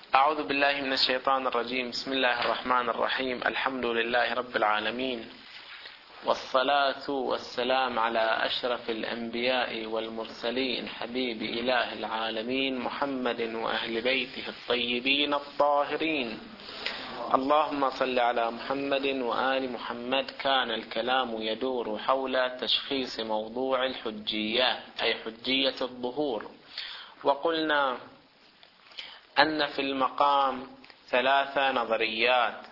أعوذ بالله من الشيطان الرجيم. بسم الله الرحمن الرحيم. الحمد لله رب العالمين، والصلاة والسلام على أشرف الأنبياء والمرسلين، حبيب إله العالمين محمد وأهل بيته الطيبين الطاهرين. اللهم صل على محمد وآل محمد. كان الكلام يدور حول تشخيص موضوع الحجية، أي حجية الظهور، وقلنا أن في المقام 3 نظريات.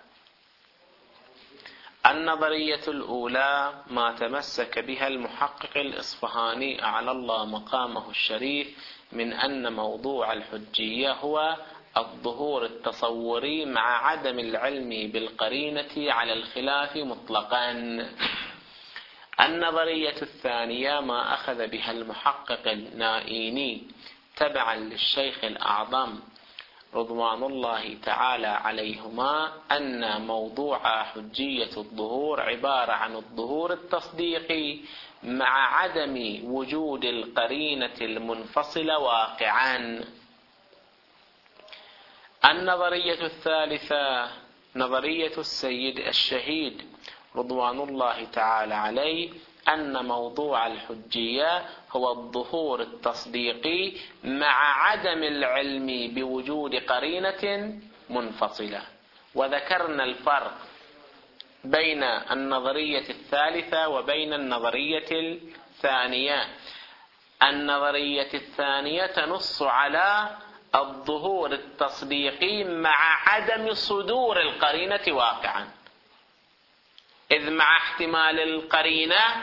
النظرية الأولى ما تمسك بها المحقق الإصفهاني أعلى الله مقامه الشريف من أن موضوع الحجية هو الظهور التصوري مع عدم العلم بالقرينة على الخلاف مطلقا. النظرية الثانية ما أخذ بها المحقق النائيني تبعا للشيخ الأعظم رضوان الله تعالى عليهما، أن موضوع حجية الظهور عبارة عن الظهور التصديقي مع عدم وجود القرينة المنفصلة واقعا. النظرية الثالثة نظرية السيد الشهيد رضوان الله تعالى عليه، أن موضوع الحجية هو الظهور التصديقي مع عدم العلم بوجود قرينة منفصلة. وذكرنا الفرق بين النظرية الثالثة وبين النظرية الثانية. النظرية الثانية تنص على الظهور التصديقي مع عدم صدور القرينة واقعا، إذ مع احتمال القرينة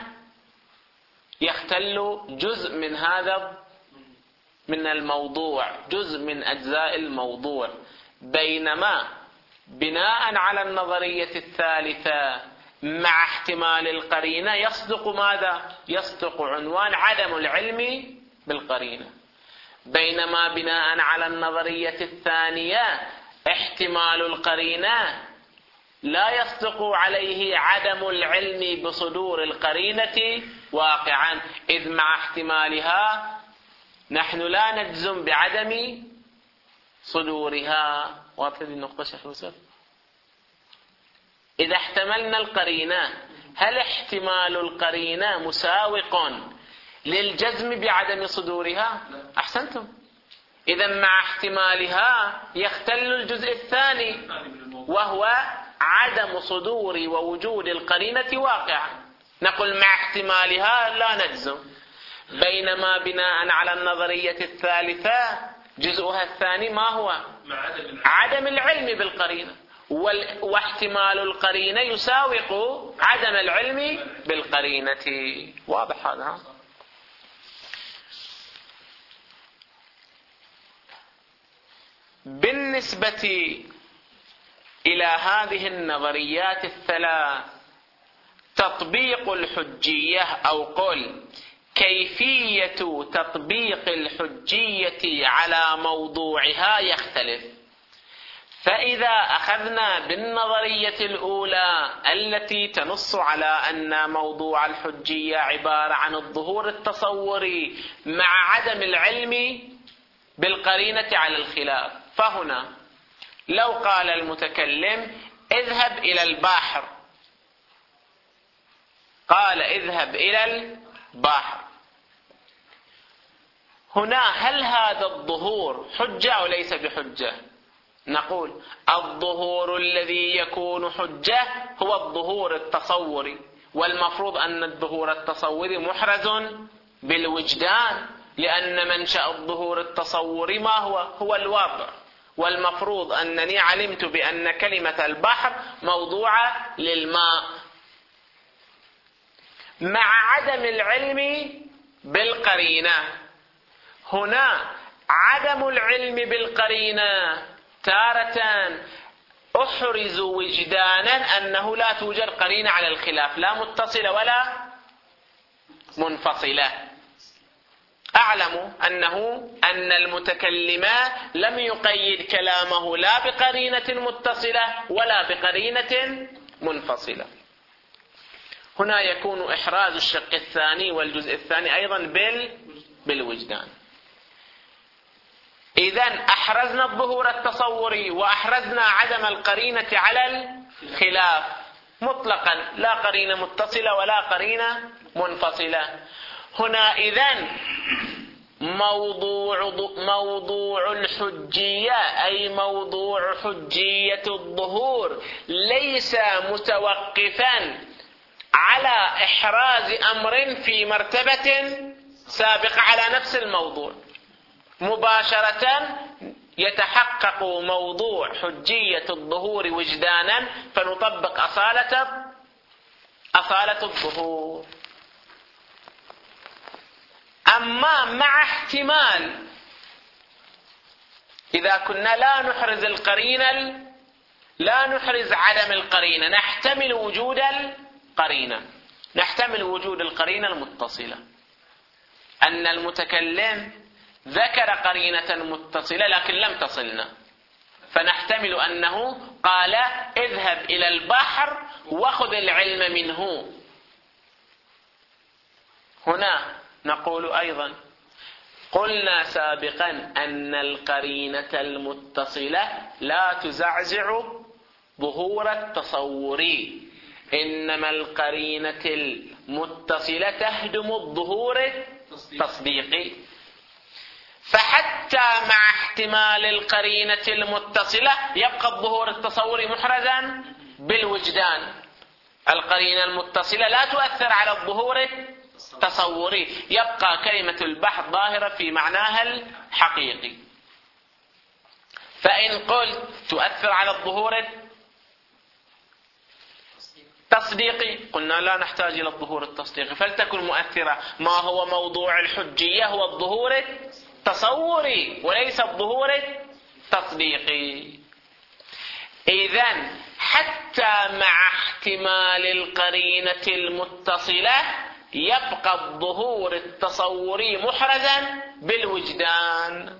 يختل جزء من هذا من الموضوع، جزء من أجزاء الموضوع. بينما بناء على النظرية الثالثة مع احتمال القرينة يصدق ماذا؟ يصدق عنوان عدم العلم بالقرينة. بينما بناء على النظرية الثانية احتمال القرينة لا يصدق عليه عدم العلم بصدور القرينة واقعا، إذ مع احتمالها نحن لا نجزم بعدم صدورها. واضح هذه النقطة شيخ يوسف؟ إذا احتملنا القرينة، هل احتمال القرينة مساوق للجزم بعدم صدورها؟ أحسنتم. إذا مع احتمالها يختل الجزء الثاني وهو عدم صدور ووجود القرينة واقعا. نقول مع احتمالها لا نجزم. بينما بناء على النظرية الثالثة جزءها الثاني ما هو؟ عدم العلم بالقرينة، واحتمال القرينة يساوق عدم العلم بالقرينة. واضح هذا؟ بالنسبة إلى هذه النظريات الثلاث، تطبيق الحجية أو قل كيفية تطبيق الحجية على موضوعها يختلف. فإذا أخذنا بالنظرية الأولى التي تنص على أن موضوع الحجية عبارة عن الظهور التصوري مع عدم العلم بالقرينة على الخلاف، فهنا لو قال المتكلم اذهب إلى البحر، قال اذهب إلى البحر، هنا هل هذا الظهور حجة أو ليس بحجة؟ نقول الظهور الذي يكون حجة هو الظهور التصوري، والمفروض أن الظهور التصوري محرز بالوجدان، لأن منشأ الظهور التصوري ما هو الواقع. والمفروض أنني علمت بأن كلمة البحر موضوعة للماء، مع عدم العلم بالقرينة. هنا عدم العلم بالقرينة تارة أحرز وجدانا أنه لا توجد قرينة على الخلاف، لا متصلة ولا منفصلة. أعلم أن المتكلم لم يقيد كلامه لا بقرينة متصلة ولا بقرينة منفصلة. هنا يكون إحراز الشق الثاني والجزء الثاني أيضا بالوجدان. إذن أحرزنا الظهور التصوري وأحرزنا عدم القرينة على الخلاف مطلقا، لا قرينة متصلة ولا قرينة منفصلة. هنا إذن موضوع الحجية أي موضوع حجية الظهور ليس متوقفا على إحراز أمر في مرتبة سابقة على نفس الموضوع، مباشرة يتحقق موضوع حجية الظهور وجدانا فنطبق أصالة الظهور. أما مع احتمال إذا كنا لا نحرز القرينة، لا نحرز عدم القرينة، نحتمل وجود القرينة، نحتمل وجود القرينة المتصلة، أن المتكلم ذكر قرينة متصلة لكن لم تصلنا، فنحتمل أنه قال اذهب إلى البحر وخذ العلم منه. هنا نقول أيضا قلنا سابقا أن القرينة المتصلة لا تزعزع ظهور التصوري، إنما القرينة المتصلة تهدم الظهور التصديقي. فحتى مع احتمال القرينة المتصلة يبقى الظهور التصوري محرزا بالوجدان. القرينة المتصلة لا تؤثر على الظهور التصوري، يبقى كلمة البحث ظاهرة في معناها الحقيقي. فإن قلت تؤثر على الظهور التصديقي قلنا لا نحتاج إلى الظهور التصديقي، فلتكن مؤثرة. ما هو موضوع الحجية؟ هو الظهور التصوري وليس الظهور التصديقي. إذن حتى مع احتمال القرينة المتصلة يبقى الظهور التصوري محرزا بالوجدان.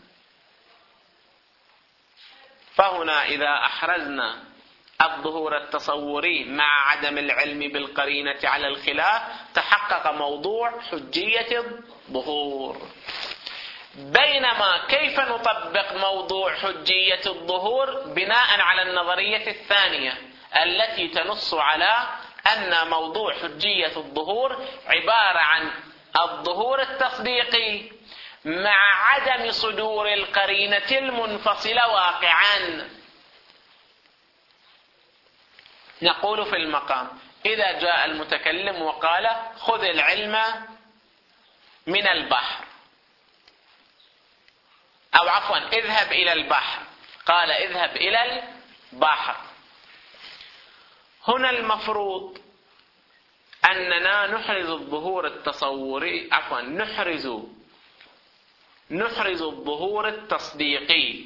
فهنا إذا أحرزنا الظهور التصوري مع عدم العلم بالقرينة على الخلاف تحقق موضوع حجية الظهور. بينما كيف نطبق موضوع حجية الظهور بناء على النظرية الثانية التي تنص على أن موضوع حجية الظهور عبارة عن الظهور التصديقي مع عدم صدور القرينة المنفصلة واقعا. نقول في المقام إذا جاء المتكلم وقال خذ العلم من البحر، أو عفوا اذهب إلى البحر، قال اذهب إلى البحر، هنا المفروض أننا نحرز الظهور التصوري، عفوا نحرز الظهور التصديقي.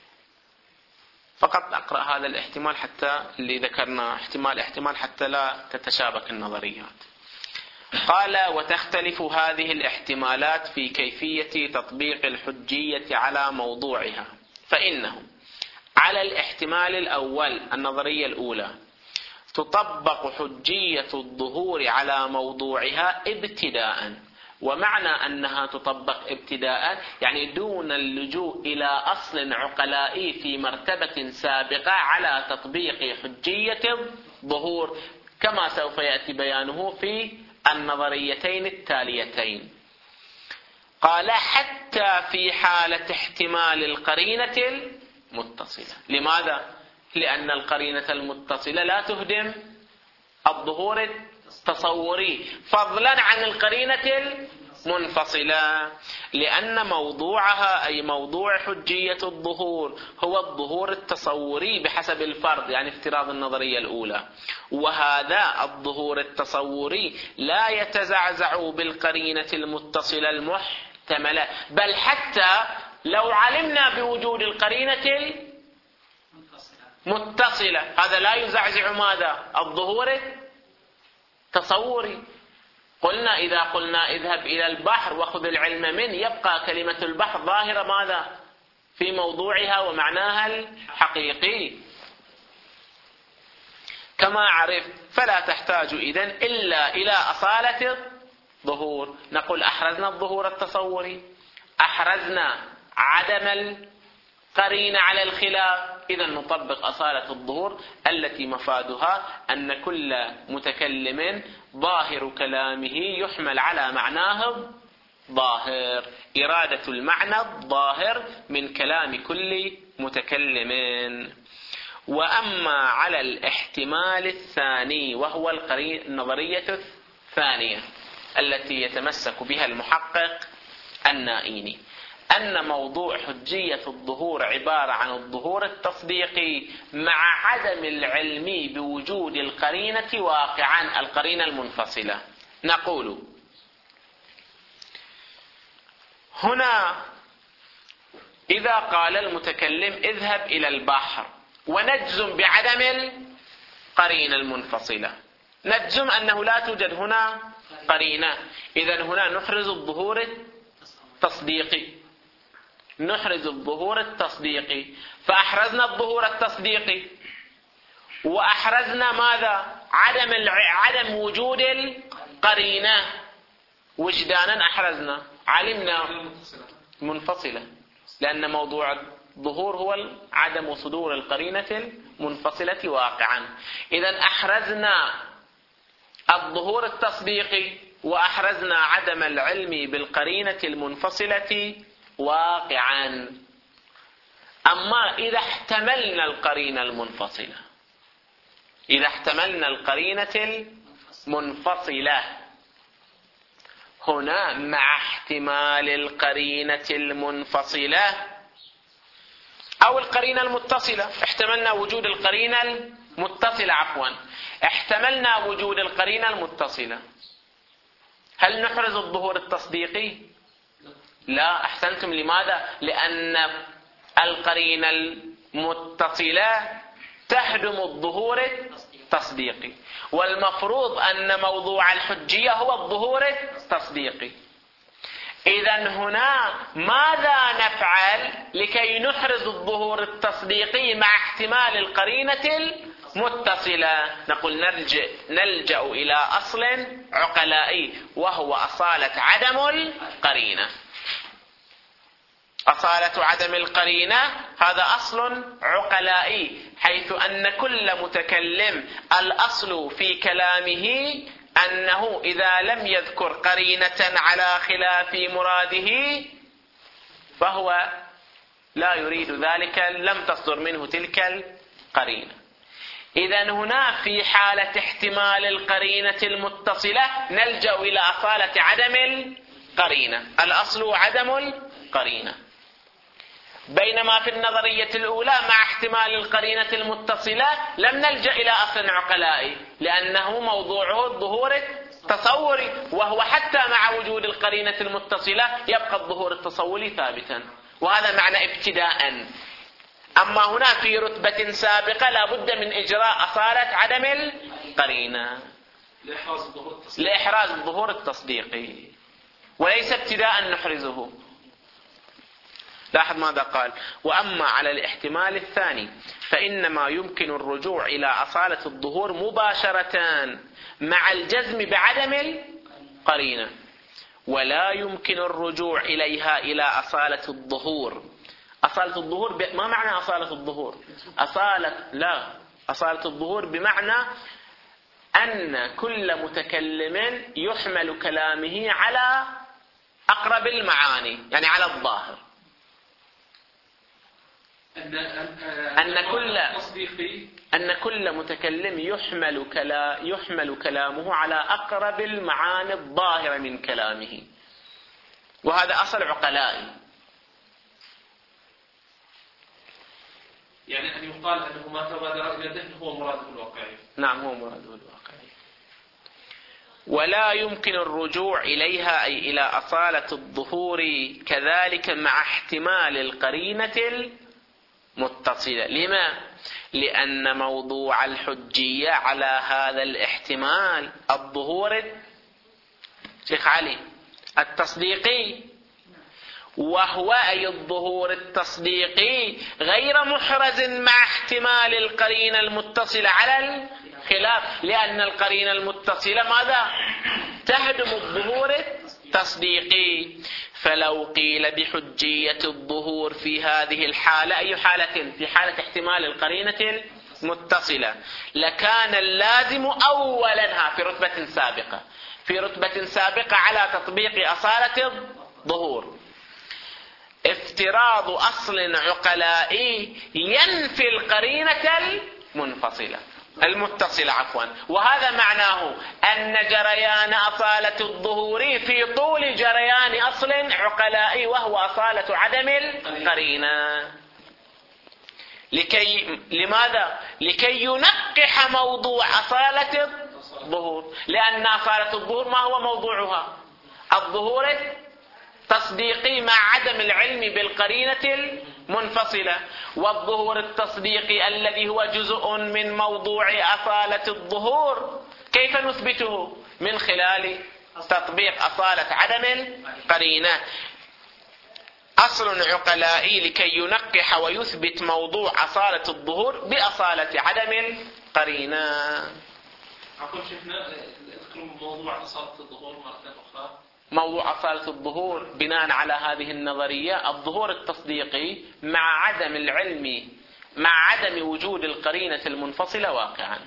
فقط أقرأ هذا الاحتمال حتى اللي ذكرنا احتمال حتى لا تتشابك النظريات. قال وتختلف هذه الاحتمالات في كيفية تطبيق الحجية على موضوعها، فإنه على الاحتمال الأول النظرية الأولى تطبق حجية الظهور على موضوعها ابتداء. ومعنى أنها تطبق ابتداء يعني دون اللجوء إلى أصل عقلائي في مرتبة سابقة على تطبيق حجية الظهور، كما سوف يأتي بيانه في النظريتين التاليتين. قال حتى في حالة احتمال القرينة المتصلة. لماذا؟ لأن القرينة المتصلة لا تهدم الظهور التصوري فضلا عن القرينة المنفصلة، لأن موضوعها أي موضوع حجية الظهور هو الظهور التصوري بحسب الفرض، يعني افتراض النظرية الأولى، وهذا الظهور التصوري لا يتزعزع بالقرينة المتصلة المحتملة، بل حتى لو علمنا بوجود القرينة المتصلة هذا لا يزعزع ماذا؟ الظهور التصوري. قلنا إذا قلنا اذهب إلى البحر وخذ العلم منه يبقى كلمة البحر ظاهرة ماذا؟ في موضوعها ومعناها الحقيقي كما عرفت، فلا تحتاج إذن إلا إلى أصالة الظهور. نقول أحرزنا الظهور التصوري، أحرزنا عدم قرينة على الخلاف، إذا نطبق أصالة الظهور التي مفادها أن كل متكلم ظاهر كلامه يحمل على معناه الظاهر، إرادة المعنى الظاهر من كلام كل متكلم. وأما على الاحتمال الثاني وهو النظرية الثانية التي يتمسك بها المحقق النائيني، أن موضوع حجية الظهور عبارة عن الظهور التصديقي مع عدم العلم بوجود القرينة واقعا، القرينة المنفصلة. نقول هنا إذا قال المتكلم اذهب إلى البحر ونجزم بعدم القرينة المنفصلة، نجزم أنه لا توجد هنا قرينة، إذن هنا نحرز الظهور التصديقي، نحرز الظهور التصديقي. فأحرزنا الظهور التصديقي وأحرزنا ماذا؟ عدم وجود القرينة. وجدانا أحرزنا، علمنا منفصلة، لأن موضوع الظهور هو عدم صدور القرينة المنفصلة واقعا. إذن أحرزنا الظهور التصديقي وأحرزنا عدم العلم بالقرينة المنفصلة واقعا. أما إذا احتملنا القرينة المنفصلة، إذا احتملنا القرينة المنفصلة هنا مع احتمال القرينة المنفصلة أو القرينة المتصلة، احتملنا وجود القرينة المتصلة، احتملنا وجود القرينة المتصلة، هل نحرز الظهور التصديقي؟ لا، أحسنتم. لماذا؟ لأن القرينة المتصلة تهدم الظهور التصديقي، والمفروض أن موضوع الحجية هو الظهور التصديقي. إذن هنا ماذا نفعل لكي نحرز الظهور التصديقي مع احتمال القرينة المتصلة؟ نقول نلجأ إلى أصل عقلائي وهو أصالة عدم القرينة. أصالة عدم القرينة هذا أصل عقلائي، حيث أن كل متكلم الأصل في كلامه أنه إذا لم يذكر قرينة على خلاف مراده فهو لا يريد ذلك، لم تصدر منه تلك القرينة. إذن هنا في حالة احتمال القرينة المتصلة نلجأ إلى أصالة عدم القرينة، الأصل عدم القرينة. بينما في النظرية الأولى مع احتمال القرينة المتصلة لم نلجأ إلى أصل عقلائي، لأنه موضوعه الظهور التصوري، وهو حتى مع وجود القرينة المتصلة يبقى الظهور التصوري ثابتا، وهذا معنى ابتداء. أما هنا في رتبة سابقة لا بد من إجراء أصالة عدم القرينة لإحراز الظهور التصديقي، وليس ابتداء نحرزه. لاحظ ماذا قال: وأما على الاحتمال الثاني فإنما يمكن الرجوع إلى أصالة الظهور مباشرة مع الجزم بعدم القرينة، ولا يمكن الرجوع إليها إلى أصالة الظهور. أصالة الظهور ما معنى أصالة الظهور؟ أصالة الظهور بمعنى أن كل متكلم يحمل كلامه على أقرب المعاني، يعني على الظاهر، أن كل متكلم يحمل كلامه على أقرب المعاني الظاهرة من كلامه، وهذا أصل عقلائي. يعني أن يقال أنه ما تبادر إلى ذهن هو مراده الواقعي. نعم، هو مراده الواقعي. ولا يمكن الرجوع إليها أي إلى أصالة الظهور كذلك مع احتمال القرينة المتصلة. لما؟ لأن موضوع الحجية على هذا الاحتمال الظهور شيخ علي التصديقي، وهو أي الظهور التصديقي غير محرز مع احتمال القرينة المتصلة على الخلاف، لأن القرينة المتصلة ماذا؟ تهدم الظهور تصديقي. فلو قيل بحجية الظهور في هذه الحالة، أي حالة؟ في حالة احتمال القرينة المتصلة، لكان اللازم أولا في رتبة سابقة على تطبيق أصالة الظهور افتراض أصل عقلائي ينفي القرينة المتصلة وهذا معناه أن جريان أصالة الظهور في طول جريان أصل عقلائي وهو أصالة عدم القرينة. لماذا؟ لكي ينقح موضوع أصالة الظهور، لأن أصالة الظهور ما هو موضوعها؟ الظهور التصديقي مع عدم العلم بالقرينة المنفصلة، والظهور التصديقي الذي هو جزء من موضوع أصالة الظهور كيف نثبته؟ من خلال تطبيق أصالة عدم القرينة، أصل عقلائي لكي ينقح ويثبت موضوع أصالة الظهور بأصالة عدم القرينة. أقول شيخنا اذكر موضوع أصالة الظهور مرة أخرى. موضوع أصالة الظهور بناء على هذه النظرية الظهور التصديقي مع عدم العلم، مع عدم وجود القرينة المنفصلة واقعا.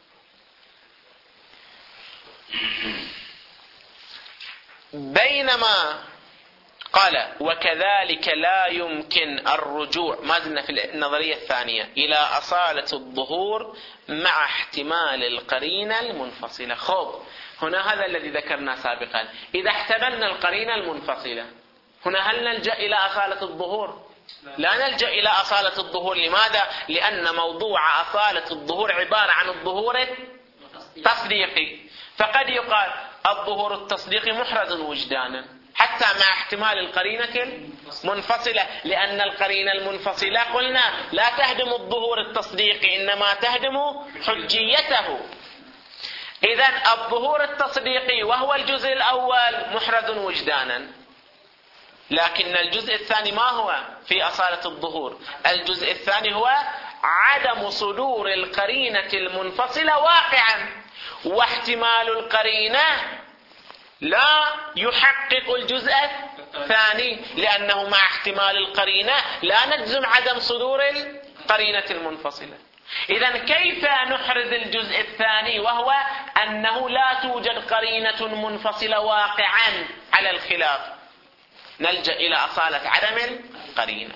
بينما قال وكذلك لا يمكن الرجوع، ما زلنا في النظرية الثانية، إلى أصالة الظهور مع احتمال القرينة المنفصلة. خب هنا هذا الذي ذكرنا سابقا، إذا احتملنا القرينة المنفصلة هنا هل نلجأ إلى أصالة الظهور؟ لا نلجأ إلى أصالة الظهور. لماذا؟ لأن موضوع أصالة الظهور عبارة عن الظهور التصديقي، فقد يقال الظهور التصديقي محرز وجدانا حتى مع احتمال القرينة المنفصلة، لأن القرينة المنفصلة قلنا لا تهدم الظهور التصديقي إنما تهدم حجيته. إذن الظهور التصديقي وهو الجزء الأول محرز وجدانا، لكن الجزء الثاني ما هو في أصالة الظهور؟ الجزء الثاني هو عدم صدور القرينة المنفصلة واقعا، واحتمال القرينة لا يحقق الجزء الثاني، لأنه مع احتمال القرينة لا نجزم عدم صدور القرينة المنفصلة. إذن كيف نحرز الجزء الثاني وهو أنه لا توجد قرينة منفصلة واقعا على الخلاف؟ نلجأ إلى أصالة عدم القرينة.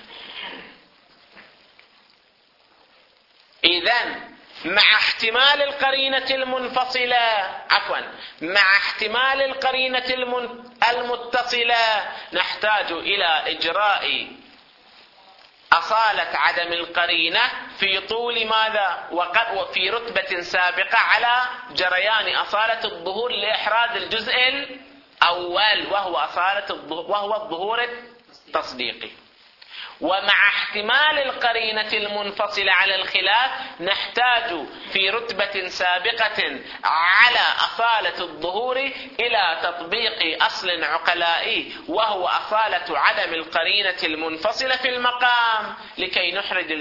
إذن مع احتمال القرينة المنفصلة مع احتمال القرينة المتصلة نحتاج إلى إجراء أصالة عدم القرينة في طول ماذا؟ وفي رتبة سابقة على جريان أصالة الظهور لإحراز الجزء الأول وهو الظهور التصديقي. ومع احتمال القرينة المنفصلة على الخلاف نحتاج في رتبة سابقة على أصالة الظهور إلى تطبيق أصل عقلائي وهو أصالة عدم القرينة المنفصلة في المقام لكي نحرز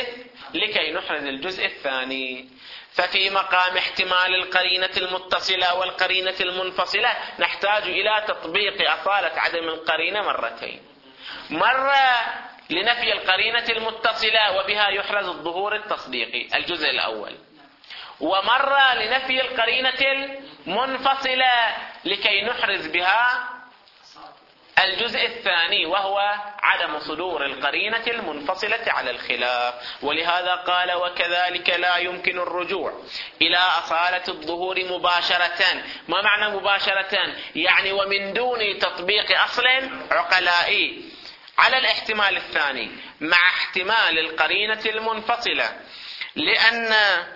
الجزء الثاني. ففي مقام احتمال القرينة المتصلة والقرينة المنفصلة نحتاج إلى تطبيق أصالة عدم القرينة مرتين، مرة لنفي القرينة المتصلة وبها يحرز الظهور التصديقي الجزء الأول، ومرة لنفي القرينة المنفصلة لكي نحرز بها الجزء الثاني وهو عدم صدور القرينة المنفصلة على الخلاف. ولهذا قال وكذلك لا يمكن الرجوع إلى أصالة الظهور مباشرة. ما معنى مباشرة؟ يعني ومن دون تطبيق أصل عقلائي على الاحتمال الثاني مع احتمال القرينة المنفصلة، لأن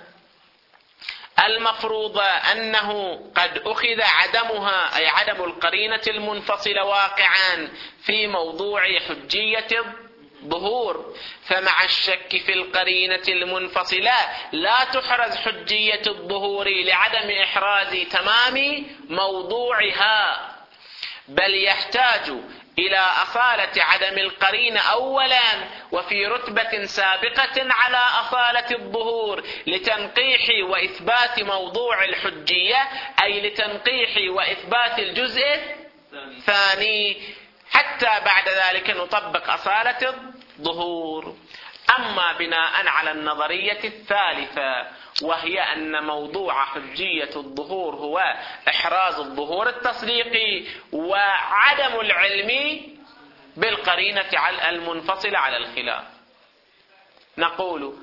المفروض أنه قد أخذ عدمها أي عدم القرينة المنفصلة واقعا في موضوع حجية الظهور، فمع الشك في القرينة المنفصلة لا تحرز حجية الظهور لعدم إحراز تمام موضوعها، بل يحتاج إلى أصالة عدم القرينة أولا وفي رتبة سابقة على أصالة الظهور لتنقيح وإثبات موضوع الحجية، أي لتنقيح وإثبات الجزء الثاني حتى بعد ذلك نطبق أصالة الظهور. أما بناء على النظرية الثالثة وهي أن موضوع حجية الظهور هو إحراز الظهور التصديقي وعدم العلم بالقرينة المنفصلة على الخلاف، نقول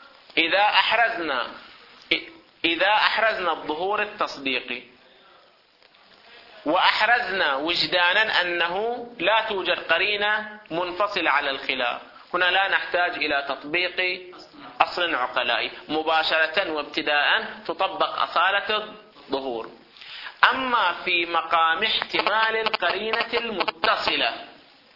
إذا أحرزنا الظهور التصديقي وأحرزنا وجدانا أنه لا توجد قرينة منفصلة على الخلاف، هنا لا نحتاج إلى تطبيق أصل عقلائي، مباشرة وابتداء تطبق أصالة الظهور. أما في مقام احتمال القرينة المتصلة،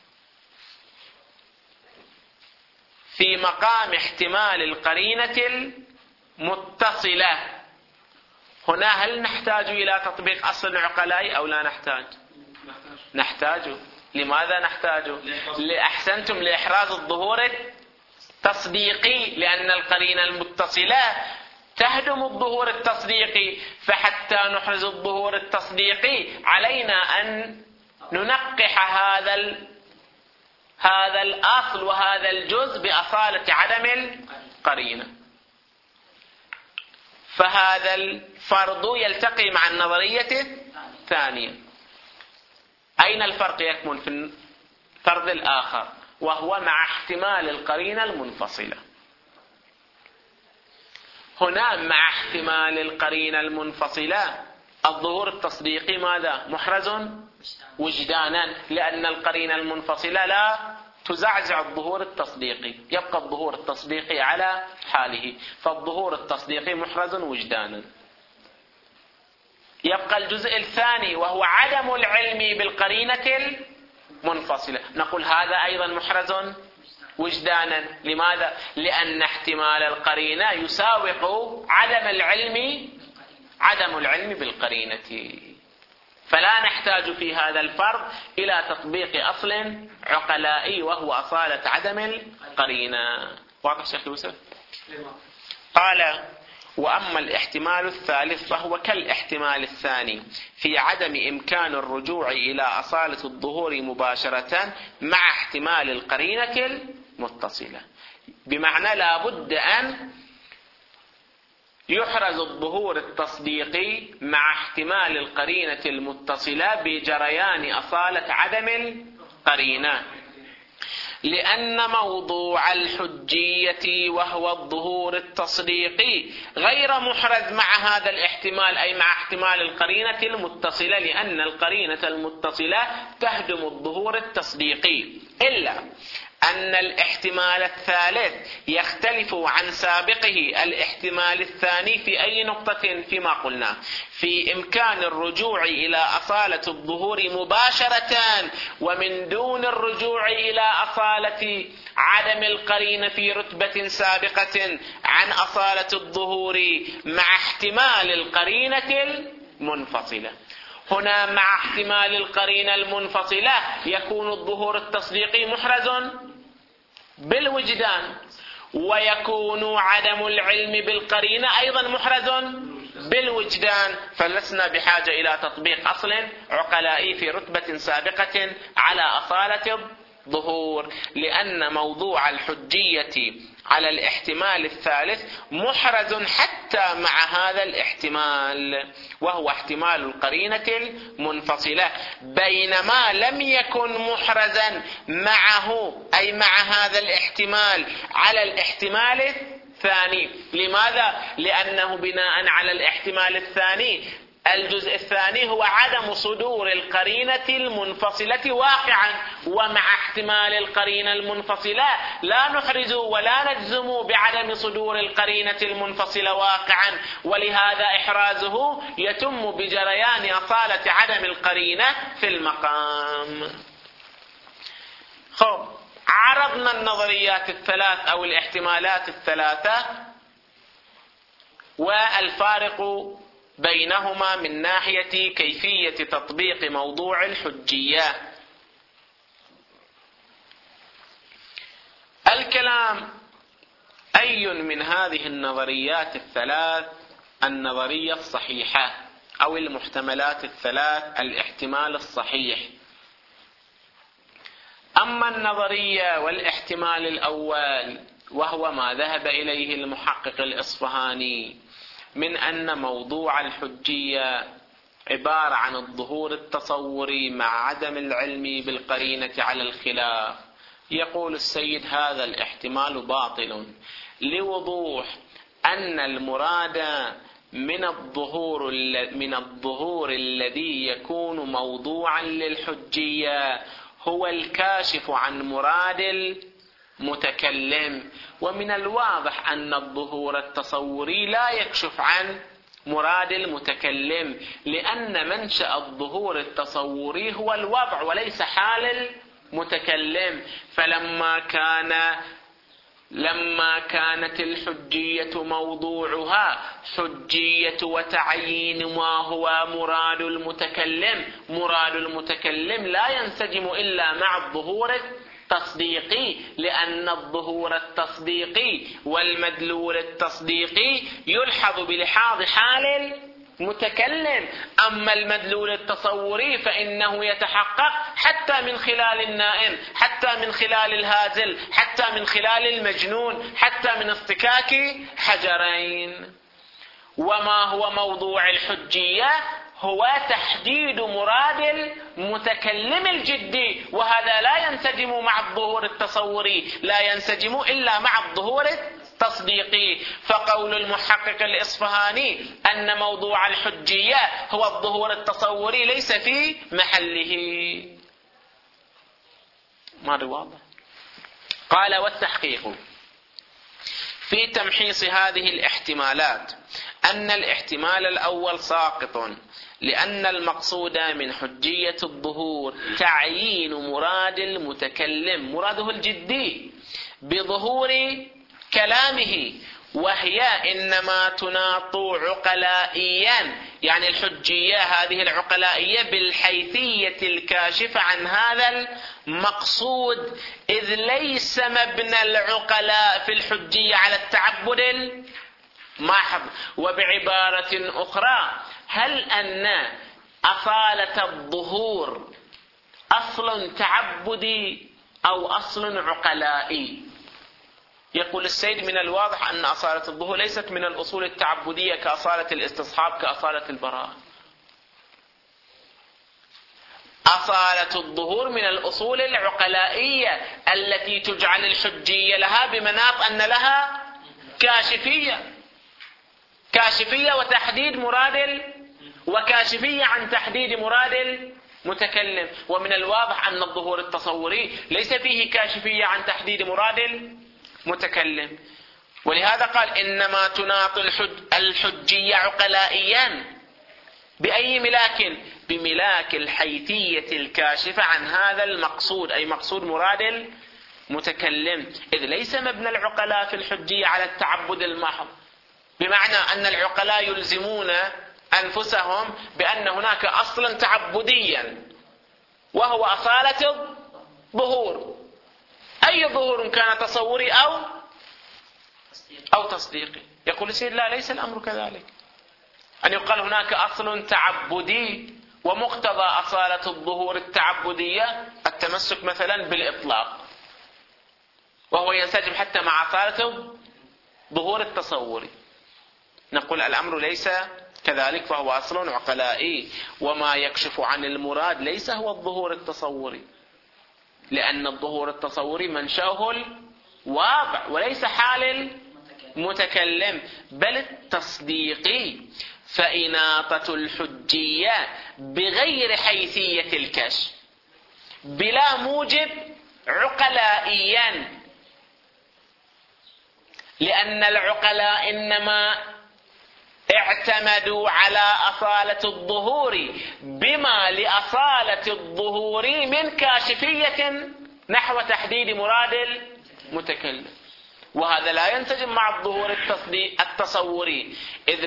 في مقام احتمال القرينة المتصلة هنا هل نحتاج إلى تطبيق أصل عقلائي أو لا نحتاج؟ نحتاج. لماذا نحتاج؟ أحسنتم، لإحراز الظهور التصديقي، لأن القرينة المتصلة تهدم الظهور التصديقي، فحتى نحرز الظهور التصديقي علينا أن ننقح هذا الأصل وهذا الجزء بأصالة عدم القرينة. فهذا الفرض يلتقي مع النظرية الثانية. أين الفرق يكمن؟ في الفرض الآخر وهو مع احتمال القرينة المنفصلة. هنا مع احتمال القرينة المنفصلة الظهور التصديقي ماذا؟ محرز وجدانا، لأن القرينة المنفصلة لا تزعزع الظهور التصديقي، يبقى الظهور التصديقي على حاله، فالظهور التصديقي محرز وجدانا. يبقى الجزء الثاني وهو عدم العلم بالقرينة المنفصلة، نقول هذا أيضا محرز وجدانا. لماذا؟ لأن احتمال القرينة يساوق عدم العلم بالقرينة، فلا نحتاج في هذا الفرض إلى تطبيق أصل عقلائي وهو أصالة عدم القرينة. واضح شيخ يوسف؟ قال: وأما الاحتمال الثالث فهو كالاحتمال الثاني في عدم إمكان الرجوع إلى أصالة الظهور مباشرة مع احتمال القرينة المتصلة، بمعنى لا بد أن يحرز الظهور التصديقي مع احتمال القرينة المتصلة بجريان أصالة عدم القرينة، لأن موضوع الحجية وهو الظهور التصديقي غير محرز مع هذا الاحتمال، أي مع احتمال القرينة المتصلة، لأن القرينة المتصلة تهدم الظهور التصديقي، إلا أن الاحتمال الثالث يختلف عن سابقه الاحتمال الثاني في أي نقطة؟ فيما قلنا في إمكان الرجوع إلى أصالة الظهور مباشرة ومن دون الرجوع إلى أصالة عدم القرينة في رتبة سابقة عن أصالة الظهور مع احتمال القرينة المنفصلة. هنا مع احتمال القرينة المنفصلة يكون الظهور التصديقي محرز بالوجدان، ويكون عدم العلم بالقرينة أيضا محرز بالوجدان، فلسنا بحاجة إلى تطبيق أصل عقلائي في رتبة سابقة على أصالة الظهور، لأن موضوع الحجية على الاحتمال الثالث محرز حتى مع هذا الاحتمال وهو احتمال القرينة المنفصلة، بينما لم يكن محرزا معه أي مع هذا الاحتمال على الاحتمال الثاني. لماذا؟ لأنه بناء على الاحتمال الثاني الجزء الثاني هو عدم صدور القرينة المنفصلة واقعا، ومع احتمال القرينة المنفصلة لا نحرز ولا نجزم بعدم صدور القرينة المنفصلة واقعا، ولهذا إحرازه يتم بجريان أصالة عدم القرينة في المقام. خب، عرضنا النظريات الثلاث أو الاحتمالات الثلاثة والفارق بينهما من ناحية كيفية تطبيق موضوع الحجية. الكلام: أي من هذه النظريات الثلاث النظرية الصحيحة أو المحتملات الثلاث الاحتمال الصحيح؟ أما النظرية والاحتمال الأول وهو ما ذهب إليه المحقق الإصفهاني من أن موضوع الحجية عبارة عن الظهور التصوري مع عدم العلم بالقرينة على الخلاف، يقول السيد هذا الاحتمال باطل لوضوح أن المراد من الظهور الذي يكون موضوعا للحجية هو الكاشف عن مراد المتكلم، ومن الواضح أن الظهور التصوري لا يكشف عن مراد المتكلم، لأن منشأ الظهور التصوري هو الوضع وليس حال المتكلم. فلما كانت الحجية موضوعها حجية وتعيين ما هو مراد المتكلم لا ينسجم إلا مع الظهور التصديقي، لأن الظهور التصديقي والمدلول التصديقي يلحظ بلحاظ حال المتكلم، أما المدلول التصوري فإنه يتحقق حتى من خلال النائم، حتى من خلال الهازل، حتى من خلال المجنون، حتى من اصطكاك حجرين. وما هو موضوع الحجية هو تحديد مراد المتكلم الجدي، وهذا لا ينسجم مع الظهور التصوري، لا ينسجم إلا مع الظهور التصديقي. فقول المحقق الإصفهاني أن موضوع الحجية هو الظهور التصوري ليس في محله. ما واضح؟ قال: والتحقيق في تمحيص هذه الاحتمالات أن الاحتمال الأول ساقط، لأن المقصود من حجية الظهور تعيين مراد المتكلم، مراده الجدي، بظهور كلامه، وهي إنما تناط عقلائيا، يعني الحجية هذه العقلائية بالحيثية الكاشفة عن هذا المقصود، إذ ليس مبنى العقلاء في الحجية على التعبد المحض. وبعبارة أخرى، هل أن أصالة الظهور أصل تعبدي أو أصل عقلائي؟ يقول السيد: من الواضح أن أصالة الظهور ليست من الأصول التعبدية كأصالة الاستصحاب، كأصالة البراءة. أصالة الظهور من الأصول العقلائية التي تجعل الحجية لها بمناط أن لها كاشفية وتحديد مراد وكاشفية عن تحديد مراد المتكلم. ومن الواضح أن الظهور التصوري ليس فيه كاشفية عن تحديد مراد المتكلم، ولهذا قال: إنما تناط الحجية عقلائيا بأي ملاك؟ بملاك الحيثية الكاشفة عن هذا المقصود، أي مقصود مراد المتكلم، إذ ليس مبنى العقلاء في الحجية على التعبد المحض، بمعنى أن العقلاء يلزمون أنفسهم بأن هناك أصلا تعبديا وهو أصالة الظهور، أي ظهور كان تصوري أو تصديقي. يقول السيد: لا، ليس الأمر كذلك، أن يقال هناك أصل تعبدي ومقتضى أصالة الظهور التعبدية التمسك مثلا بالإطلاق، وهو ينسجم حتى مع أصالة الظهور التصوري. نقول الأمر ليس كذلك، فهو أصل عقلائي، وما يكشف عن المراد ليس هو الظهور التصوري، لأن الظهور التصوري منشأه الواقع وليس حال المتكلم بل التصديقي. فإناطة الحجية بغير حيثية الكشف بلا موجب عقلائيا، لأن العقلاء إنما اعتمدوا على أصالة الظهور بما لأصالة الظهور من كاشفية نحو تحديد مراد المتكلم، وهذا لا ينسجم مع الظهور التصوري. إذ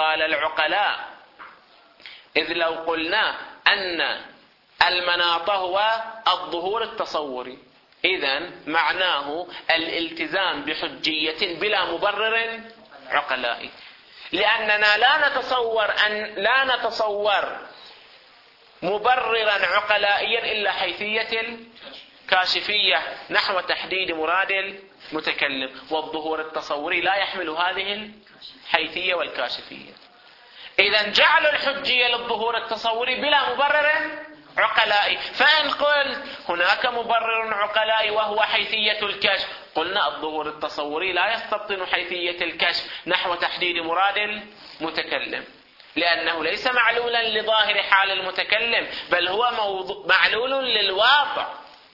لو قلنا أن المناط هو الظهور التصوري، إذن معناه الالتزام بحجية بلا مبرر عقلائي، لأننا لا نتصور مبررا عقلائيا إلا حيثية كاشفية نحو تحديد مراد المتكلم، والظهور التصوري لا يحمل هذه الحيثية والكاشفية. إذا جعلوا الحجية للظهور التصوري بلا مبرر عقلائي. فإن قلت هناك مبرر عقلائي وهو حيثية الكشف، قلنا الظهور التصوري لا يستبطن حيثية الكشف نحو تحديد مراد المتكلم، لأنه ليس معلولا لظاهر حال المتكلم، بل هو معلول للواقع.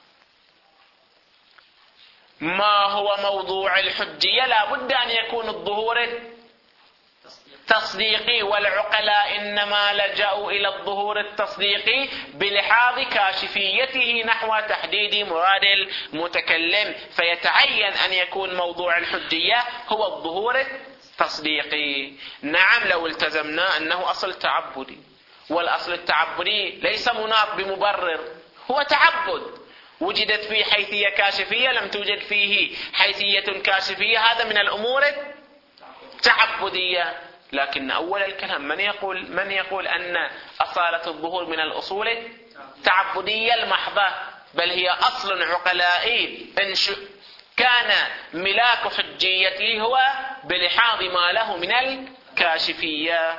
ما هو موضوع الحجية؟ لا بد أن يكون الظهور التصديقي، والعقلاء إنما لجأوا إلى الظهور التصديقي بلحاظ كاشفيته نحو تحديد مراد المتكلم، فيتعين أن يكون موضوع الحجية هو الظهور التصديقي. نعم، لو التزمنا أنه أصل تعبدي، والأصل التعبدي ليس مناط بمبرر، هو تعبد، وجدت فيه حيثية كاشفية لم توجد فيه حيثية كاشفية، هذا من الأمور التعبدية. لكن أول الكلام من يقول أن أصالة الظهور من الأصول التعبدية المحضة، بل هي أصل عقلائي كان ملاك حجيته هو بلحاظ ما له من الكاشفية.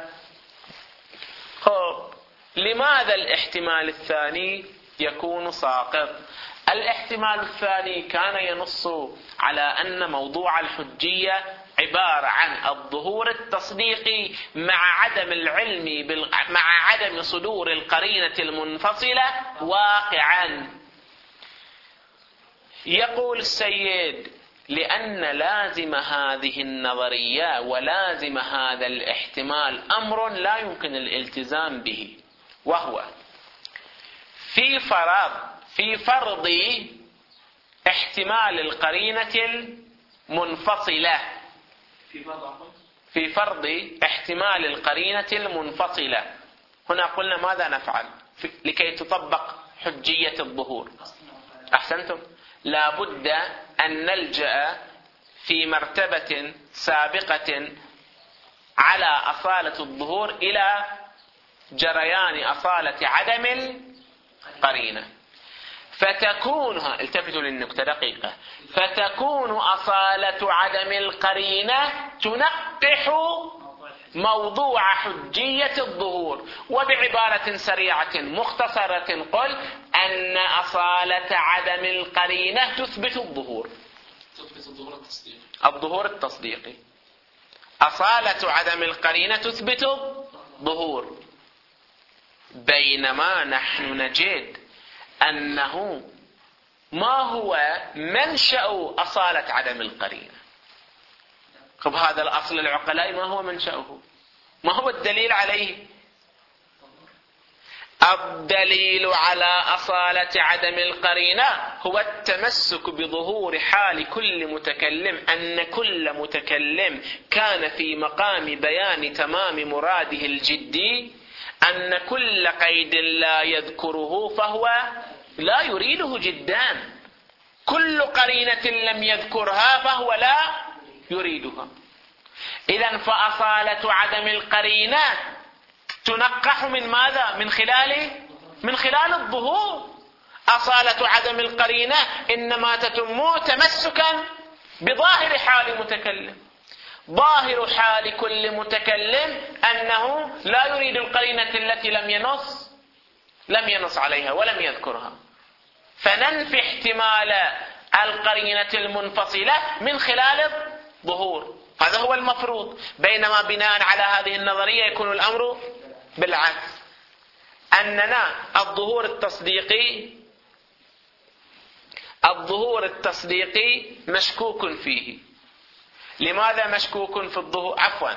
لماذا الاحتمال الثاني يكون ساقط؟ الاحتمال الثاني كان ينص على أن موضوع الحجية عبارة عن الظهور التصديقي مع عدم العلم مع عدم صدور القرينة المنفصلة واقعا. يقول السيد: لأن لازم هذه النظرية ولازم هذا الاحتمال أمر لا يمكن الالتزام به، وهو في فرض احتمال القرينة المنفصلة، في فرض احتمال القرينة المنفصلة. هنا قلنا ماذا نفعل لكي تطبق حجية الظهور؟ أحسنتم، لا بد أن نلجأ في مرتبة سابقة على أصالة الظهور إلى جريان أصالة عدم القرينة، فتكونها، التفتوا للنكتة دقيقة، فتكون أصالة عدم القرينة تنقح موضوع حجية الظهور. وبعبارة سريعة مختصرة قل أن أصالة عدم القرينة تثبت الظهور، الظهور التصديقي. أصالة عدم القرينة تثبت الظهور، بينما نحن نجد أنه ما هو منشأ أصالة عدم القرينة؟ طب هذا الأصل العقلائي ما هو منشأه؟ ما هو الدليل عليه؟ الدليل على أصالة عدم القرينة هو التمسك بظهور حال كل متكلم، أن كل متكلم كان في مقام بيان تمام مراده الجدي، أن كل قيد لا يذكره فهو لا يريده جدا، كل قرينة لم يذكرها فهو لا يريدها. إذن فأصالة عدم القرينة تنقح من ماذا؟ من خلال الظهور. أصالة عدم القرينة إنما تتم تمسكا بظاهر حال المتكلم. ظاهر حال كل متكلم أنه لا يريد القرينة التي لم ينص عليها ولم يذكرها، فننفي احتمال القرينة المنفصلة من خلال الظهور، هذا هو المفروض. بينما بناء على هذه النظرية يكون الأمر بالعكس، أننا الظهور التصديقي مشكوك فيه. لماذا مشكوك في الظهور؟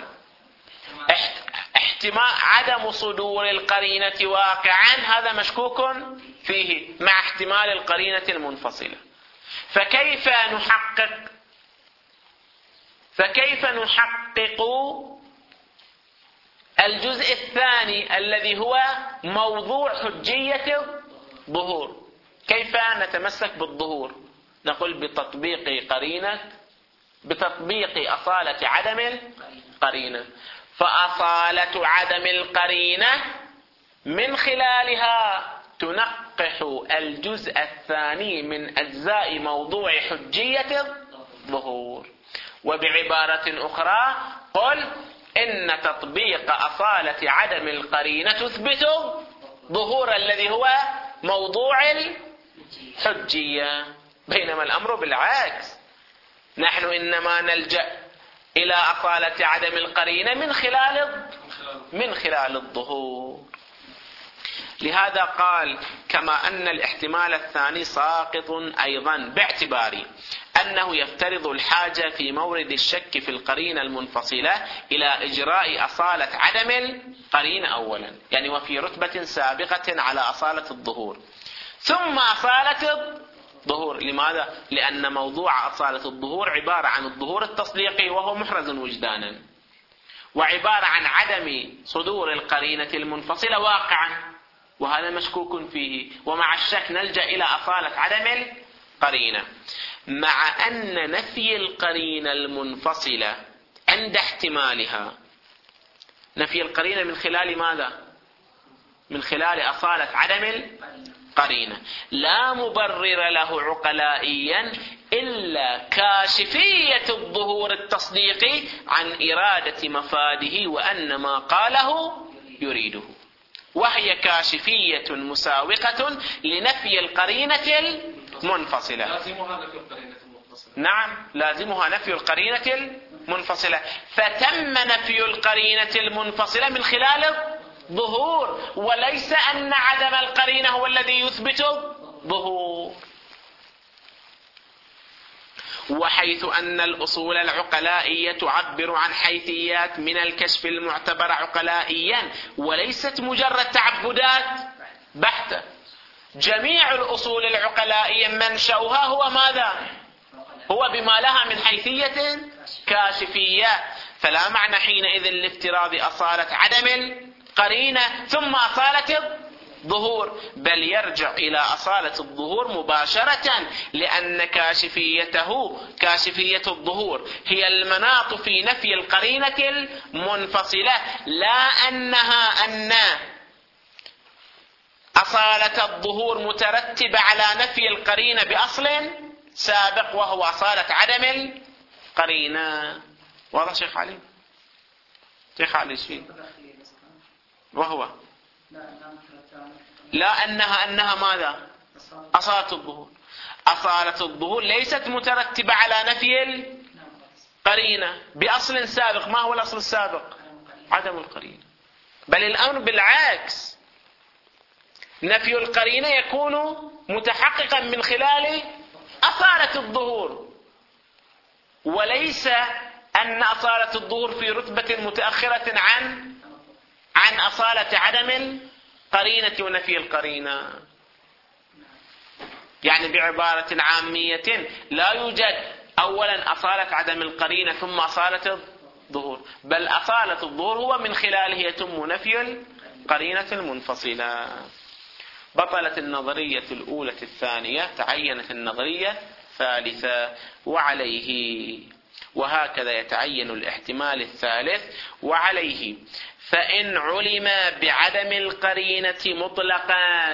احتمال عدم صدور القرينة واقعا هذا مشكوك فيه مع احتمال القرينة المنفصلة. فكيف نحقق الجزء الثاني الذي هو موضوع حجية الظهور؟ كيف نتمسك بالظهور؟ نقول بتطبيق أصالة عدم القرينة. فأصالة عدم القرينة من خلالها ينقح الجزء الثاني من أجزاء موضوع حجية الظهور. وبعبارة أخرى قل إن تطبيق أصالة عدم القرينة تثبت ظهور الذي هو موضوع الحجية، بينما الأمر بالعكس، نحن إنما نلجأ إلى أصالة عدم القرينة من خلال الظهور. لهذا قال كما أن الاحتمال الثاني ساقط أيضا باعتبار أنه يفترض الحاجة في مورد الشك في القرينة المنفصلة إلى إجراء أصالة عدم القرينة أولا، يعني وفي رتبة سابقة على أصالة الظهور، ثم أصالة الظهور. لماذا؟ لأن موضوع أصالة الظهور عبارة عن الظهور التصديقي وهو محرز وجدانا، وعبارة عن عدم صدور القرينة المنفصلة واقعا، وهذا مشكوك فيه، ومع الشك نلجأ إلى أصالة عدم القرينة. مع أن نفي القرينة المنفصلة عند احتمالها، نفي القرينة من خلال ماذا؟ من خلال أصالة عدم القرينة، لا مبرر له عقلائيا إلا كاشفية الظهور التصديقي عن إرادة مفاده وأن ما قاله يريده، وهي كاشفية مساوقة لنفي القرينة المنفصلة. لازمها نفي القرينة المنفصلة. نعم، لازمها نفي القرينة المنفصلة، فتم نفي القرينة المنفصلة من خلال الظهور، وليس أن عدم القرينة هو الذي يثبت الظهور. وحيث أن الأصول العقلائية تعبر عن حيثيات من الكشف المعتبر عقلائيا وليست مجرد تعبدات بحتة، جميع الأصول العقلائية منشأها هو ماذا؟ هو بما لها من حيثية كاشفية، فلا معنى حينئذ لافتراض أصالة عدم القرينة ثم أصالة الظهور، بل يرجع إلى أصالة الظهور مباشرة، لأن كاشفية الظهور هي المناط في نفي القرينة المنفصلة، لا أن أصالة الظهور مترتبة على نفي القرينة بأصل سابق وهو أصالة عدم القرينة. واضح شيخ علي؟ شيخ علي شيء وهو لا أنها ماذا؟ أصالة الظهور. أصالة الظهور ليست مترتبة على نفي القرينة بأصل سابق. ما هو الأصل السابق؟ عدم القرينة. بل الأمر بالعكس، نفي القرينة يكون متحققا من خلال أصالة الظهور، وليس أن أصالة الظهور في رتبة متأخرة عن أصالة عدم القرينة ونفي القرينة. يعني بعبارة عامية، لا يوجد أولا أصالة عدم القرينة ثم أصالة الظهور، بل أصالة الظهور هو من خلاله يتم نفي القرينة المنفصلة. بطلت النظرية الأولى الثانية، تعينت النظرية الثالثة، وهكذا يتعين الاحتمال الثالث. وعليه فإن علم بعدم القرينة مطلقا،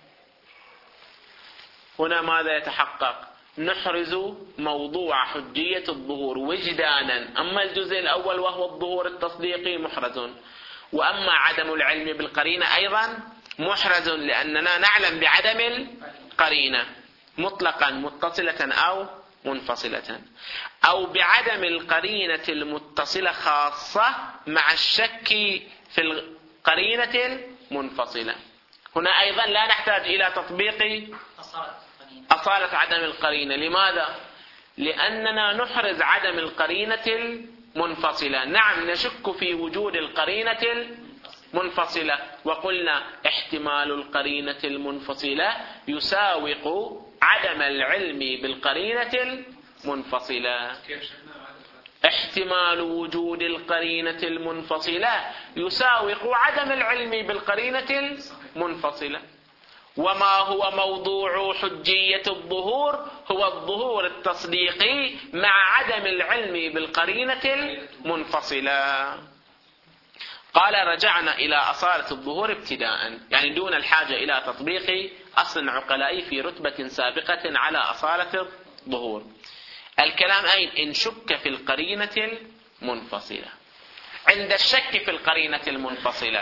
هنا ماذا يتحقق؟ نحرز موضوع حجية الظهور وجدانا، أما الجزء الأول وهو الظهور التصديقي محرز، وأما عدم العلم بالقرينة أيضا محرز، لأننا نعلم بعدم القرينة مطلقا متصلة أو منفصلة، أو بعدم القرينة المتصلة خاصة مع الشك في القرينة المنفصلة. هنا أيضا لا نحتاج إلى تطبيق أصالة عدم القرينة. لماذا؟ لأننا نحرز عدم القرينة المنفصلة. نعم، نشك في وجود القرينة المنفصلة، وقلنا احتمال القرينة المنفصلة يساوق عدم العلم بالقرينة المنفصلة. احتمال وجود القرينة المنفصلة يساوق عدم العلم بالقرينة المنفصلة. وما هو موضوع حجية الظهور؟ هو الظهور التصديقي مع عدم العلم بالقرينة المنفصلة. قال رجعنا إلى أصالة الظهور ابتداء، يعني دون الحاجة إلى تطبيق أصل عقلائي في رتبة سابقة على أصالة الظهور. الكلام أين؟ إن شك في القرينة المنفصلة. عند الشك في القرينة المنفصلة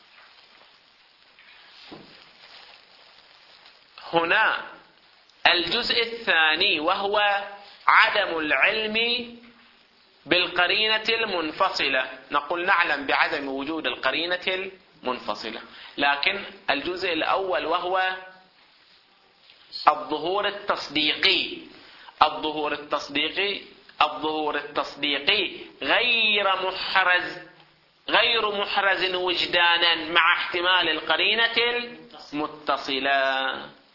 هنا الجزء الثاني وهو عدم العلم بالقرينة المنفصلة. نقول نعلم بعدم وجود القرينة المنفصلة، لكن الجزء الأول وهو الظهور التصديقي. الظهور التصديقي غير محرز وجدانا مع احتمال القرينة المتصلة.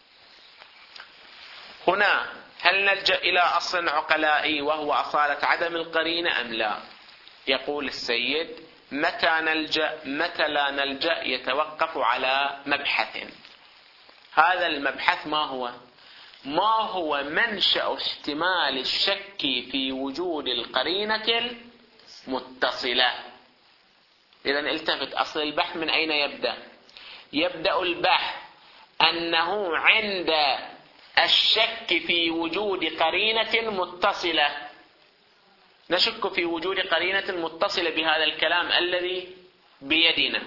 هنا هل نلجأ إلى أصل عقلائي وهو أصالة عدم القرينة أم لا؟ يقول السيد: متى لا نلجأ يتوقف على مبحث. هذا المبحث ما هو منشأ احتمال الشك في وجود القرينة المتصلة. إذن التفت، أصل البحث من أين يبدأ؟ يبدأ البحث أنه عند الشك في وجود قرينة متصلة، نشك في وجود قرينة متصلة بهذا الكلام الذي بيدنا.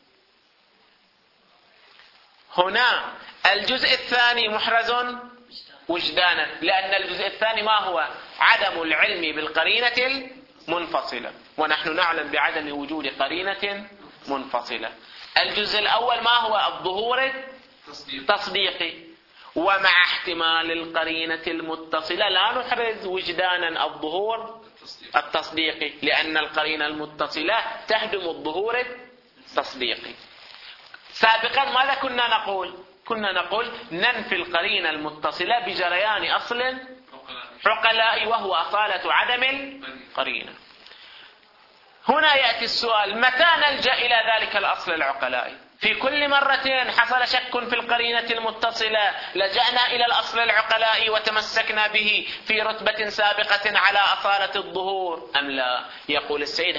هنا الجزء الثاني محرز وجدانا، لأن الجزء الثاني ما هو؟ عدم العلم بالقرينة المنفصلة، ونحن نعلم بعدم وجود قرينة منفصلة. الجزء الأول ما هو؟ الظهور التصديقي، ومع احتمال القرينة المتصلة لا نحرز وجدانا الظهور التصديقي، لأن القرينة المتصلة تهدم الظهور التصديقي. سابقا ماذا كنا نقول ننفي القرينة المتصلة بجريان أصل عقلائي وهو أصالة عدم القرينة. هنا يأتي السؤال: متى نلجأ إلى ذلك الأصل العقلائي؟ في كل مرة حصل شك في القرينة المتصلة لجأنا إلى الأصل العقلائي وتمسكنا به في رتبة سابقة على أصالة الظهور أم لا؟ يقول السيد: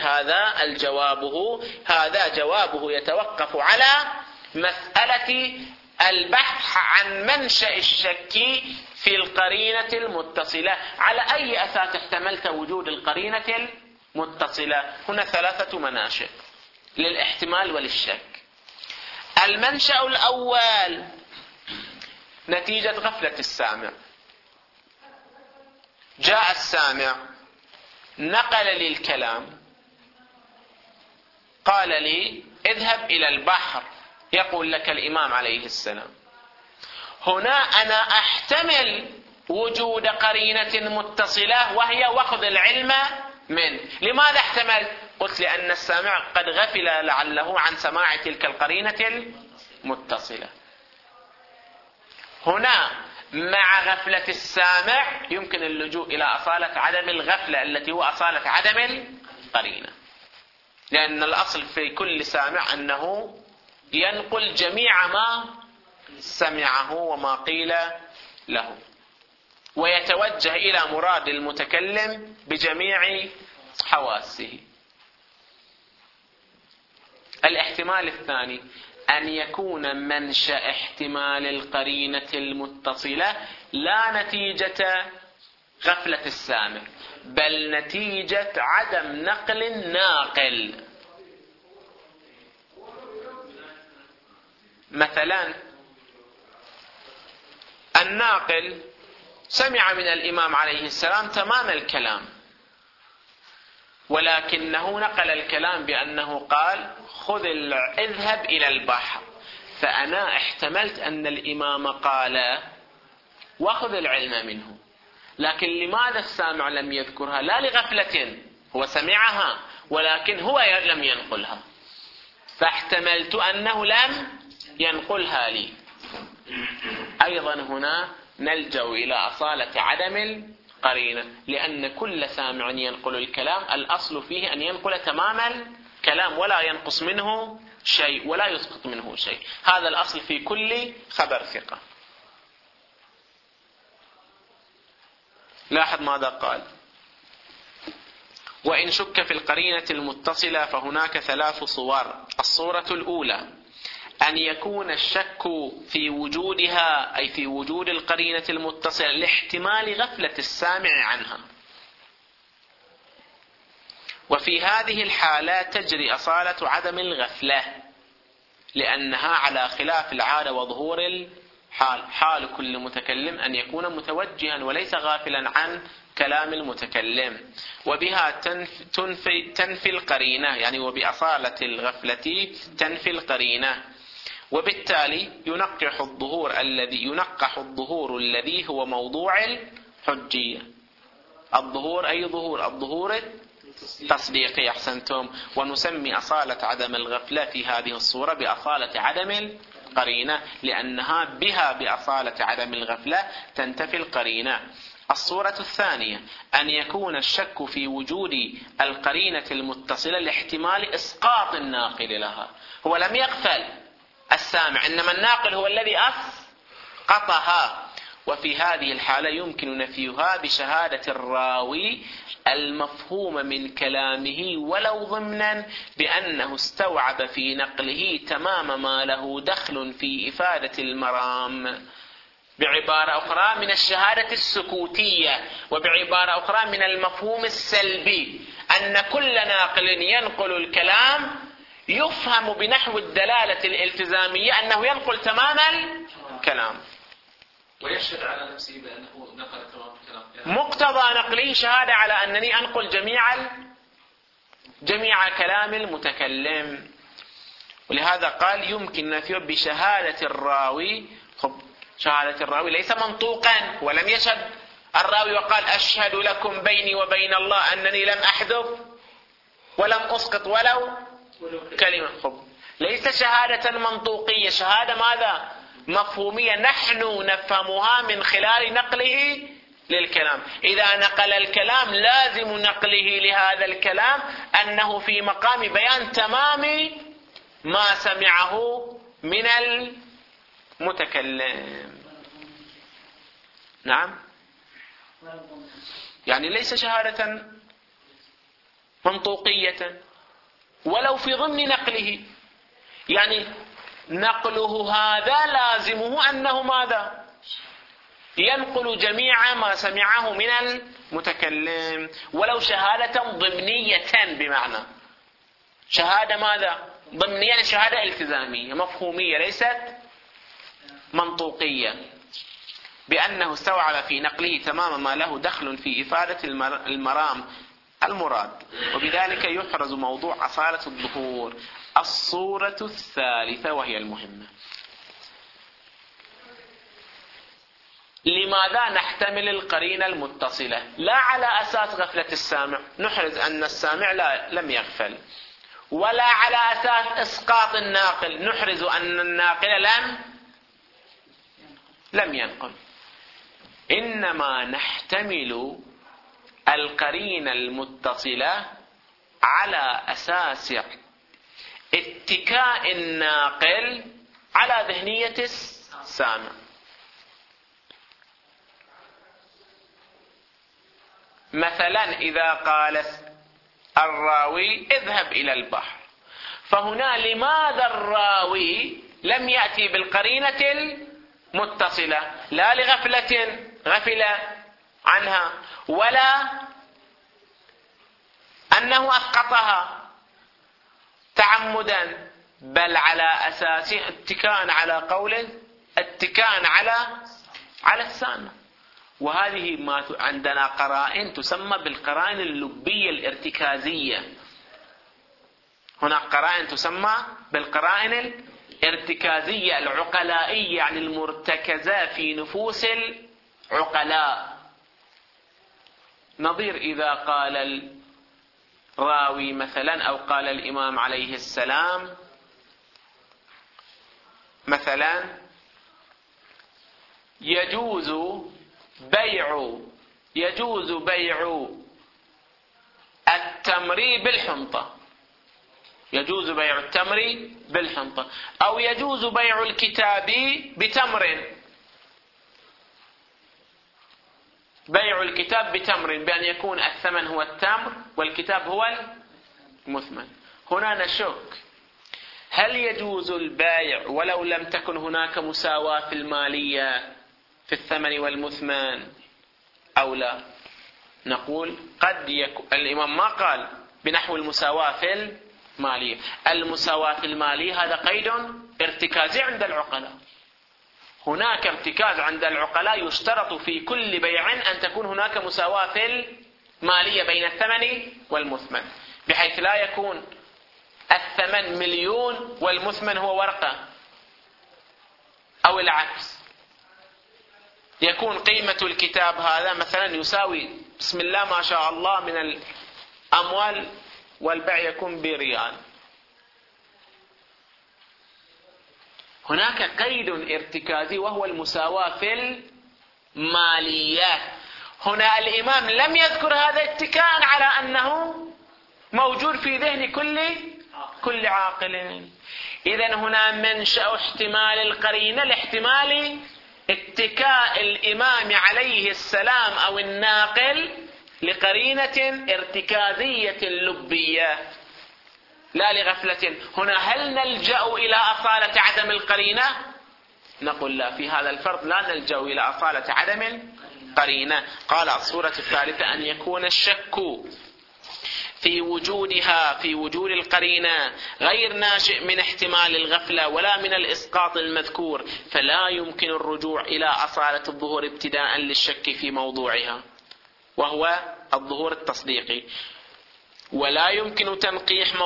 هذا جوابه يتوقف على مسألة البحث عن منشأ الشك في القرينة المتصلة. على أي أساس احتملت وجود القرينة المتصلة؟ هنا 3 مناشئ للاحتمال وللشك. المنشأ الأول نتيجة غفلة السامع. جاء السامع نقل لي الكلام، قال لي: اذهب إلى البحر يقول لك الإمام عليه السلام. هنا أنا أحتمل وجود قرينة متصلة وهي وأخذ العلم منه. لماذا احتمل؟ قلت: لأن السامع قد غفل لعله عن سماع تلك القرينة المتصلة. هنا مع غفلة السامع يمكن اللجوء إلى أصالة عدم الغفلة التي هو أصالة عدم القرينة، لأن الأصل في كل سامع أنه ينقل جميع ما سمعه وما قيل له، ويتوجه إلى مراد المتكلم بجميع حواسه. الاحتمال الثاني أن يكون منشأ احتمال القرينة المتصلة لا نتيجة غفلة السامع، بل نتيجة عدم نقل الناقل. مثلا الناقل سمع من الإمام عليه السلام تمام الكلام، ولكنه نقل الكلام بأنه قال: اذهب إلى البحر. فأنا احتملت أن الإمام قال وخذ العلم منه، لكن لماذا السامع لم يذكرها؟ لا لغفلة، هو سمعها ولكن هو لم ينقلها، فاحتملت أنه لم ينقلها لي. أيضا هنا نلجأ إلى أصالة عدم القرينة، لأن كل سامع ينقل الكلام الأصل فيه أن ينقل تمام الكلام ولا ينقص منه شيء ولا يسقط منه شيء. هذا الأصل في كل خبر ثقة. لاحظ ماذا قال: وإن شك في القرينة المتصلة فهناك 3 صور. الصورة الأولى أن يكون الشك في وجودها، أي في وجود القرينة المتصلة، لاحتمال غفلة السامع عنها، وفي هذه الحالة تجري أصالة عدم الغفلة، لأنها على خلاف العادة وظهور الحال. حال كل متكلم أن يكون متوجها وليس غافلا عن كلام المتكلم، وبها تنفي القرينة، يعني وبأصالة الغفلة تنفي القرينة، وبالتالي ينقح الظهور الذي هو موضوع الحجية. الظهور أي ظهور؟ الظهور التصديقي، أحسنتم. ونسمي أصالة عدم الغفلة في هذه الصورة بأصالة عدم القرينة، لأنها بها بأصالة عدم الغفلة تنتفي القرينة. الصورة الثانية أن يكون الشك في وجود القرينة المتصلة لاحتمال إسقاط الناقل لها. هو لم يغفل السامع، إنما الناقل هو الذي أسقطها، وفي هذه الحالة يمكن نفيها بشهادة الراوي المفهوم من كلامه ولو ضمنا بأنه استوعب في نقله تمام ما له دخل في إفادة المرام، بعبارة أخرى من الشهادة السكوتية، وبعبارة أخرى من المفهوم السلبي، أن كل ناقل ينقل الكلام يفهم بنحو الدلالة الالتزامية أنه ينقل تمام الكلام، ويشهد على نفسه بأنه نقل تمام الكلام. مقتضى نقله شهادة على أنني أنقل جميع كلام المتكلم. ولهذا قال يمكن نفيه بشهادة الراوي. شهادة الراوي ليس منطوقا، ولم يشهد الراوي وقال أشهد لكم بيني وبين الله أنني لم أحذف ولم أسقط ولو كلمة. ليس شهادة منطوقية، شهادة ماذا؟ مفهومية، نحن نفهمها من خلال نقله للكلام. إذا نقل الكلام لازم نقله لهذا الكلام أنه في مقام بيان تمام ما سمعه من المتكلم. نعم، يعني ليس شهادة منطوقية ولو في ضمن نقله، يعني نقله هذا لازمه أنه ماذا؟ ينقل جميع ما سمعه من المتكلم، ولو شهادة ضمنية، بمعنى شهادة ماذا؟ ضمنية، شهادة التزامية مفهومية ليست منطوقية، بأنه استوعب في نقله تمام ما له دخل في إفادة المرام المراد، وبذلك يحرز موضوع أصالة الظهور. الصورة الثالثة وهي المهمة، لماذا نحتمل القرينة المتصلة؟ لا على أساس غفلة السامع، نحرز أن السامع لم يغفل، ولا على أساس إسقاط الناقل، نحرز أن الناقل لم ينقل، إنما نحتمل القرينة المتصلة على أساس اتكاء الناقل على ذهنية السامع. مثلا إذا قال الراوي اذهب إلى البحر، فهنا لماذا الراوي لم يأتي بالقرينة المتصلة؟ لا لغفلة غفل عنها، ولا أنه أسقطها تعمدا، بل على أساس اتكاء على قوله، اتكاء على السامع. وهذه ما عندنا قرائن تسمى بالقرائن اللبية الارتكازية. هناك قرائن تسمى بالقرائن الارتكازية العقلائية، يعني المرتكزة في نفوس العقلاء. نظير إذا قال الراوي مثلا، أو قال الإمام عليه السلام مثلا يجوز بيع التمر بالحنطة، يجوز بيع التمر بالحنطة، أو يجوز بيع الكتاب بتمر. بيع الكتاب بتمر، بأن يكون الثمن هو التمر والكتاب هو المثمن. هنا نشك هل يجوز البيع ولو لم تكن هناك مساواة في المالية في الثمن والمثمن أو لا؟ نقول قد يكون الإمام ما قال بنحو المساواة في المالية. المساواة في المالية هذا قيد ارتكازي عند العقلاء. هناك ارتكاز عند العقلاء، يشترط في كل بيع أن تكون هناك مساواة في المالية بين الثمن والمثمن، بحيث لا يكون الثمن مليون والمثمن هو ورقة، أو العكس، يكون قيمة الكتاب هذا مثلا يساوي بسم الله ما شاء الله من الأموال والبيع يكون بريال. هناك قيد ارتكازي وهو المساواة في الماليات. هنا الإمام لم يذكر هذا اتكاء على أنه موجود في ذهن كل عاقل. إذن هنا منشأ احتمال القرينة لاحتمال اتكاء الإمام عليه السلام أو الناقل لقرينة ارتكازية لبية لا لغفلة. هنا هل نلجأ إلى أصالة عدم القرينة؟ نقول لا، في هذا الفرض لا نلجأ إلى أصالة عدم القرينة. قال الصورة الثالثة أن يكون الشك في وجود القرينة غير ناشئ من احتمال الغفلة ولا من الإسقاط المذكور، فلا يمكن الرجوع إلى أصالة الظهور ابتداء للشك في موضوعها وهو الظهور التصديقي، ولا يمكن تنقيح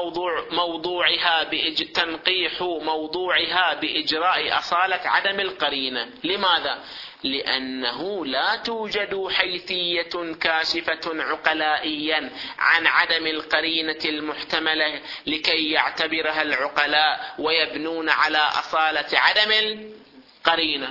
موضوعها بإجراء أصالة عدم القرينة. لماذا؟ لأنه لا توجد حيثية كاشفة عقلائيا عن عدم القرينة المحتملة لكي يعتبرها العقلاء ويبنون على أصالة عدم القرينة.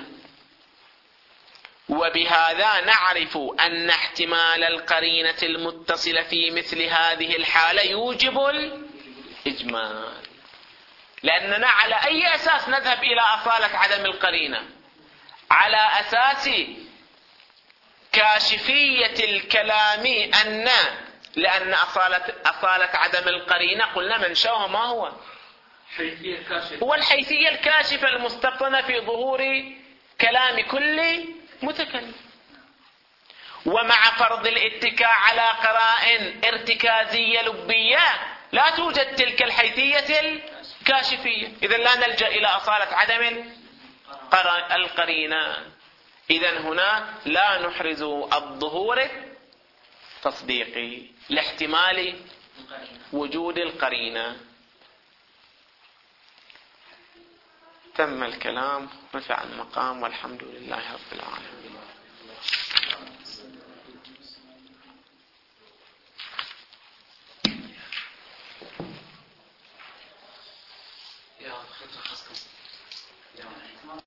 وبهذا نعرف أن احتمال القرينة المتصلة في مثل هذه الحالة يوجب الإجمال. لأننا على أي أساس نذهب إلى أصالة عدم القرينة؟ على أساس كاشفية الكلام لأن أصالة عدم القرينة قلنا منشأها ما هو؟ هو الحيثية الكاشفة المستبطنة في ظهور كلام كل متكلم. ومع فرض الاتكاء على قرائن ارتكازية لبية لا توجد تلك الحيثية الكاشفية، إذن لا نلجأ إلى أصالة عدم القرينة. إذن هنا لا نحرز الظهور التصديقي لاحتمال وجود القرينة. تم الكلام، رفع المقام، والحمد لله رب العالمين. يا